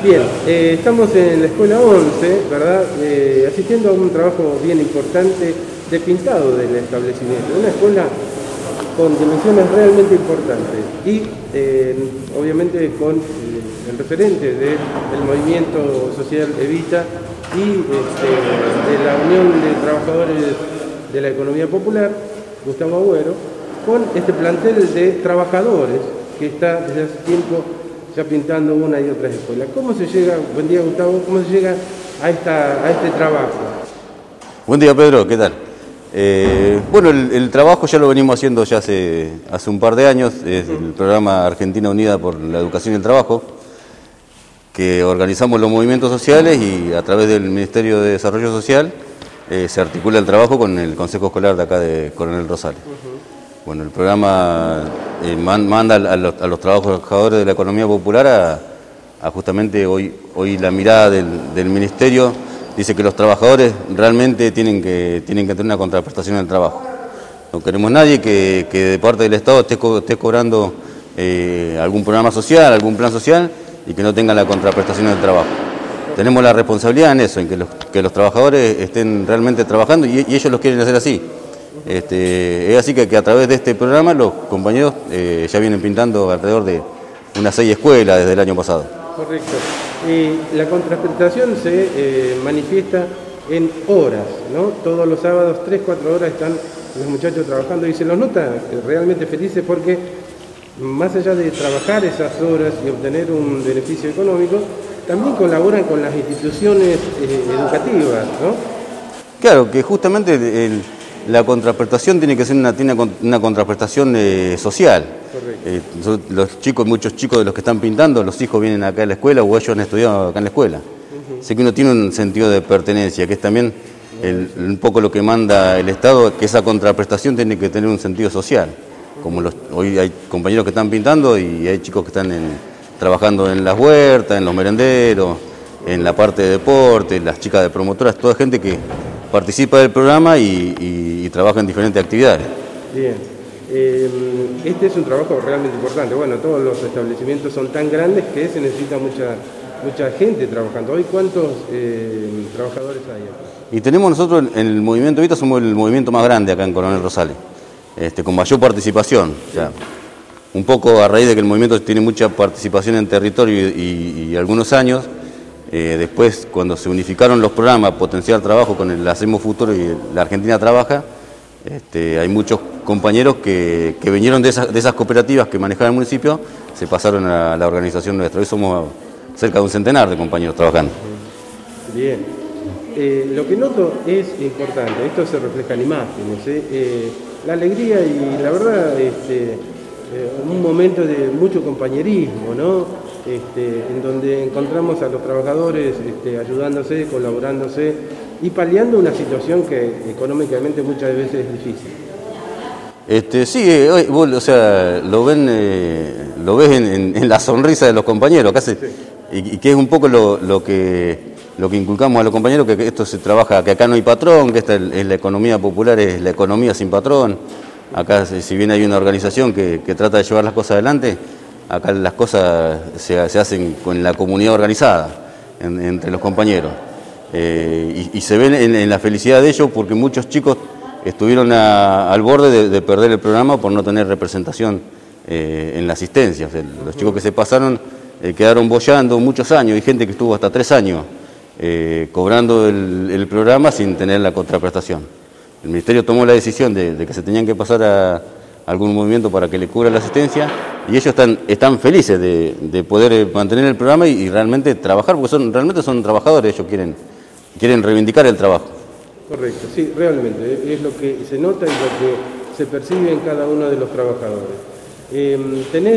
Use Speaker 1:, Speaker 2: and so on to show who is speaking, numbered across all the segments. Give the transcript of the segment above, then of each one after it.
Speaker 1: Bien, estamos en la escuela 11, ¿verdad? Asistiendo a un trabajo bien importante de pintado del establecimiento. Una escuela con dimensiones realmente importantes y obviamente con el referente del movimiento social Evita y de la Unión de Trabajadores de la Economía Popular, Gustavo Agüero, con este plantel de trabajadores que está desde hace tiempo ya pintando una y otras escuelas. ¿Cómo se llega, buen día Gustavo, cómo se llega a este trabajo?
Speaker 2: Buen día Pedro, ¿qué tal? Bueno, el trabajo ya lo venimos haciendo ya hace un par de años, es el programa Argentina Unida por la Educación y el Trabajo, que organizamos los movimientos sociales y a través del Ministerio de Desarrollo Social se articula el trabajo con el Consejo Escolar de acá de Coronel Rosales. Bueno, el programa manda a los trabajadores de la economía popular a justamente hoy la mirada del Ministerio dice que los trabajadores realmente tienen que tener una contraprestación del trabajo. No queremos nadie que de parte del Estado esté cobrando algún programa social, algún plan social y que no tenga la contraprestación del trabajo. Tenemos la responsabilidad en eso, en que los trabajadores estén realmente trabajando y ellos los quieren hacer así. Es así que a través de este programa los compañeros ya vienen pintando alrededor de unas 6 escuelas desde el año pasado.
Speaker 1: Correcto. La contraprestación se manifiesta en horas, ¿no? Todos los sábados, 3-4 horas están los muchachos trabajando y se los nota realmente felices porque más allá de trabajar esas horas y obtener un beneficio económico, también colaboran con las instituciones educativas, ¿no?
Speaker 2: Claro, que justamente la contraprestación tiene que ser una contraprestación social. Muchos chicos de los que están pintando, los hijos vienen acá a la escuela o ellos han estudiado acá en la escuela. Así que uno tiene un sentido de pertenencia, que es también un poco lo que manda el Estado, que esa contraprestación tiene que tener un sentido social. Como hoy hay compañeros que están pintando y hay chicos que están trabajando en las huertas, en los merenderos, en la parte de deporte, las chicas de promotoras, toda gente que participa del programa y trabaja en diferentes actividades.
Speaker 1: Bien. Este es un trabajo realmente importante. Bueno, todos los establecimientos son tan grandes que se necesita mucha gente trabajando. ¿Hoy cuántos trabajadores hay aquí?
Speaker 2: Y tenemos nosotros en el movimiento Evita, somos el movimiento más grande acá en Coronel Rosales, con mayor participación. O sea, un poco a raíz de que el movimiento tiene mucha participación en territorio y algunos años, después cuando se unificaron los programas Potenciar Trabajo con el Hacemos Futuro y la Argentina Trabaja, hay muchos compañeros que vinieron de esas cooperativas que manejaba el municipio, se pasaron a la organización nuestra. Hoy somos cerca de un centenar de compañeros trabajando. Bien.
Speaker 1: Lo que noto es importante, esto se refleja en imágenes, la alegría y la verdad, un momento de mucho compañerismo, ¿no? En donde encontramos a los trabajadores ayudándose, colaborándose y paliando una situación que económicamente muchas veces es difícil.
Speaker 2: Sí, o sea, lo ves en la sonrisa de los compañeros, casi, sí. Y que es un poco lo que inculcamos a los compañeros, que esto se trabaja, que acá no hay patrón, que esta es la economía popular, es la economía sin patrón. Acá, si bien hay una organización que trata de llevar las cosas adelante, acá las cosas se hacen con la comunidad organizada, entre los compañeros. Y se ven en la felicidad de ellos porque muchos chicos estuvieron al borde de perder el programa por no tener representación en la asistencia. O sea, los chicos que se pasaron quedaron boyando muchos años, hay gente que estuvo hasta 3 años cobrando el programa sin tener la contraprestación. El Ministerio tomó la decisión de que se tenían que pasar a algún movimiento para que le cubra la asistencia y ellos están felices de poder mantener el programa y realmente trabajar, porque realmente son trabajadores, ellos quieren reivindicar el trabajo.
Speaker 1: Correcto, sí, realmente, es lo que se nota y lo que se percibe en cada uno de los trabajadores. ¿Tenés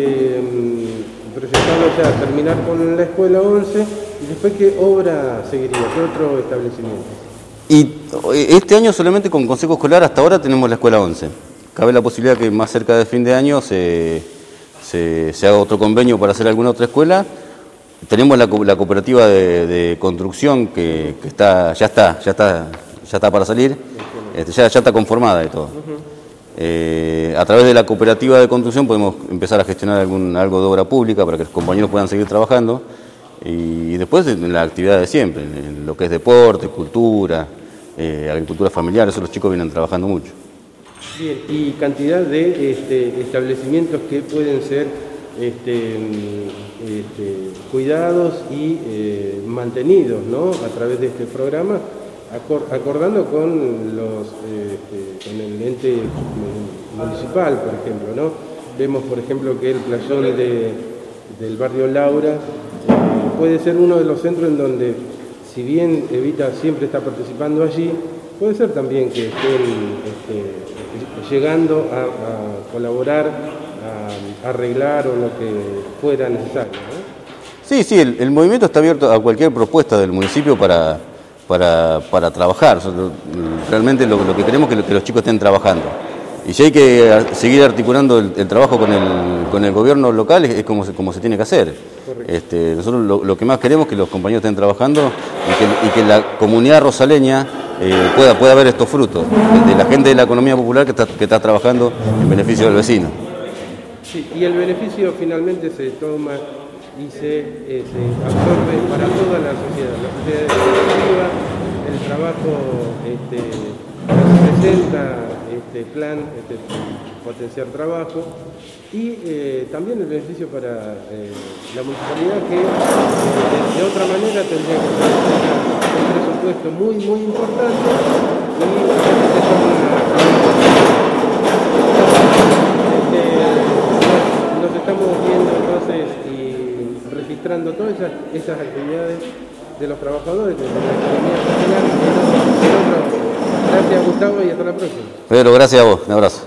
Speaker 1: proyectado ya terminar con la escuela 11 y después qué obra seguiría, qué otro establecimiento?
Speaker 2: Y este año solamente con Consejo Escolar hasta ahora tenemos la escuela 11. Cabe la posibilidad que más cerca de fin de año se haga otro convenio para hacer alguna otra escuela. Tenemos la cooperativa de construcción que ya está para salir, ya está conformada y todo. A través de la cooperativa de construcción podemos empezar a gestionar algo de obra pública para que los compañeros puedan seguir trabajando. Y después en la actividad de siempre, en lo que es deporte, cultura, agricultura familiar, eso los chicos vienen trabajando mucho.
Speaker 1: Bien, y cantidad de establecimientos que pueden ser cuidados y mantenidos, ¿no?, a través de este programa, acordando con con el ente municipal, por ejemplo, ¿no? Vemos, por ejemplo, que el playón del barrio Laura puede ser uno de los centros en donde, si bien Evita siempre está participando allí, puede ser también que estén llegando a colaborar, a arreglar o lo que fuera necesario, ¿no?
Speaker 2: Sí, sí, el movimiento está abierto a cualquier propuesta del municipio para trabajar. Realmente lo que queremos es que los chicos estén trabajando. Y si hay que seguir articulando el trabajo con el gobierno local, es como se tiene que hacer. Nosotros lo que más queremos es que los compañeros estén trabajando y que la comunidad rosaleña pueda ver estos frutos, de la gente de la economía popular que está trabajando en beneficio del vecino.
Speaker 1: Sí, y el beneficio finalmente se toma y se absorbe para toda la sociedad. La sociedad educativa, el trabajo presenta plan, potenciar trabajo, y también el beneficio para la municipalidad, que de otra manera tendría que tener un presupuesto muy importante, y nos estamos viendo entonces y registrando todas esas actividades de los trabajadores de la economía nacional. Gracias, Gustavo, y hasta la próxima.
Speaker 2: Pedro, gracias a vos, un abrazo.